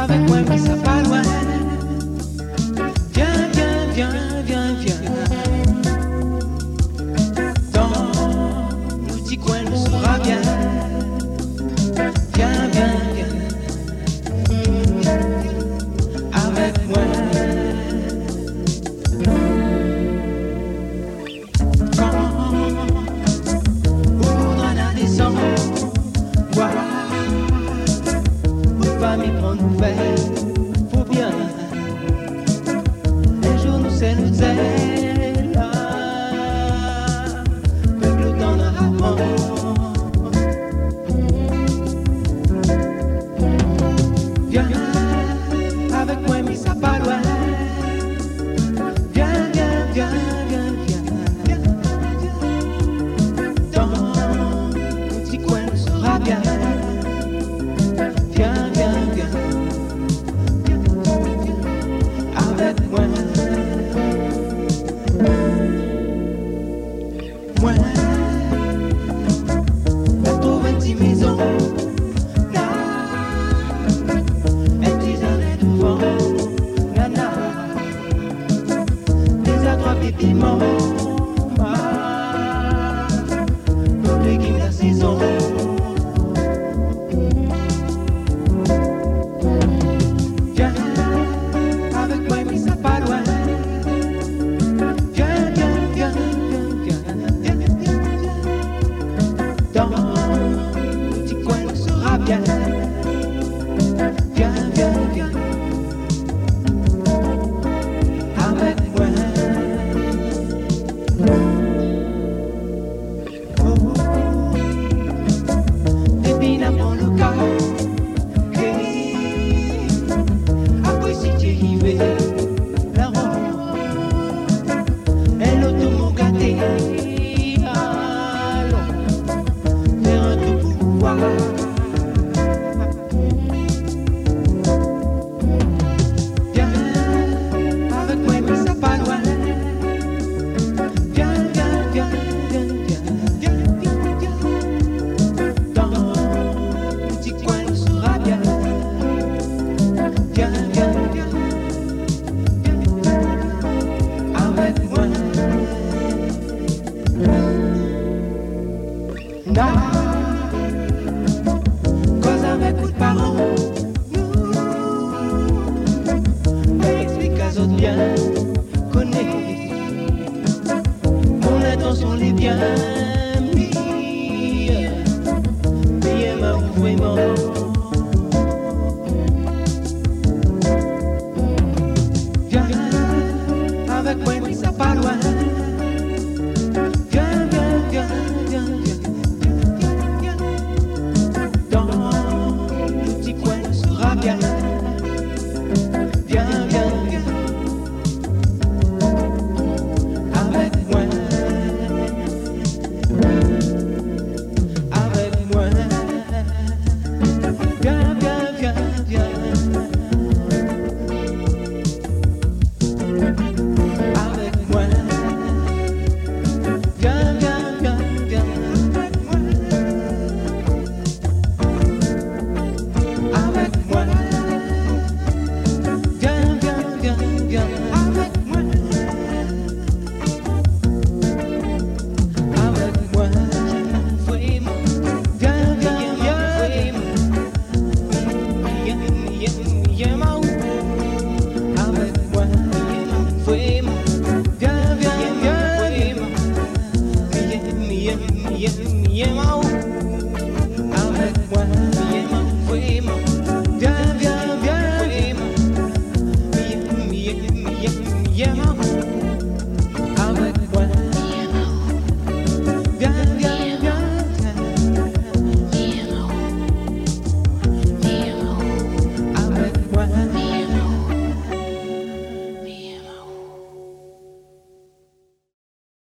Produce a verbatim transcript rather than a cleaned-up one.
avec moi, mais ça pas loin. Viens, viens, viens, viens, viens. Dans nos petits coins, nous sera bien. Viens, viens, viens. Avec moi. Quand on voudra la descendre, voir, on va m'y prendre nous faire. Faut bien, un jour nous c'est nous c'est là. Avec le temps d'un avant. Viens, avec moi, mais ça pas loin. Viens, viens, viens, viens, viens. Dans mon petit coin, nous sera bien. Viens, viens, viens. Avec moi. Moi, on trouve une petite maison. Là, un petit jardin devant. Nana, des trois pépiments. Pour légumes la saison. Viens, avec moi, mais ça pas loin. Viens, viens, viens, viens, viens, viens, viens, viens. Dans mon petit coin, nous sera bien. Viens, viens, viens. Avec moi. Oh, Dépina prend le cas. Hey. Après si tu y vais, la ronde, elle auto m'ont gâté. Allons, faire un tour pour voir. Viens, avec moi, mais ça pas loin. Viens, viens, viens, viens, viens, viens, viens, viens. Dans mon petit coin, nous sera bien. Viens, viens, viens, viens, avec moi. Là, cause avec vos parents, nous explique à autres bien, connaît. Mon intention les bien mis, bien ma vraiment. Viens, avec moi, mais ça pas loin. Viens, viens, viens, viens, viens, viens, viens. Dans mon petit coin, nous sera bien. Viens, viens, viens. Avec moi. Avec moi. Viens, viens, viens, viens. Avec moi. Viens, viens, viens, viens. Avec moi. Viens, viens, viens, viens. Avec moi. Avec moi. Vraiment. Viens, viens, viens, vraiment. Viens, viens, viens, ma ou. Avec moi. Vraiment. Viens, viens, viens, vraiment. Viens, viens, viens, viens, ma ou. Avec moi.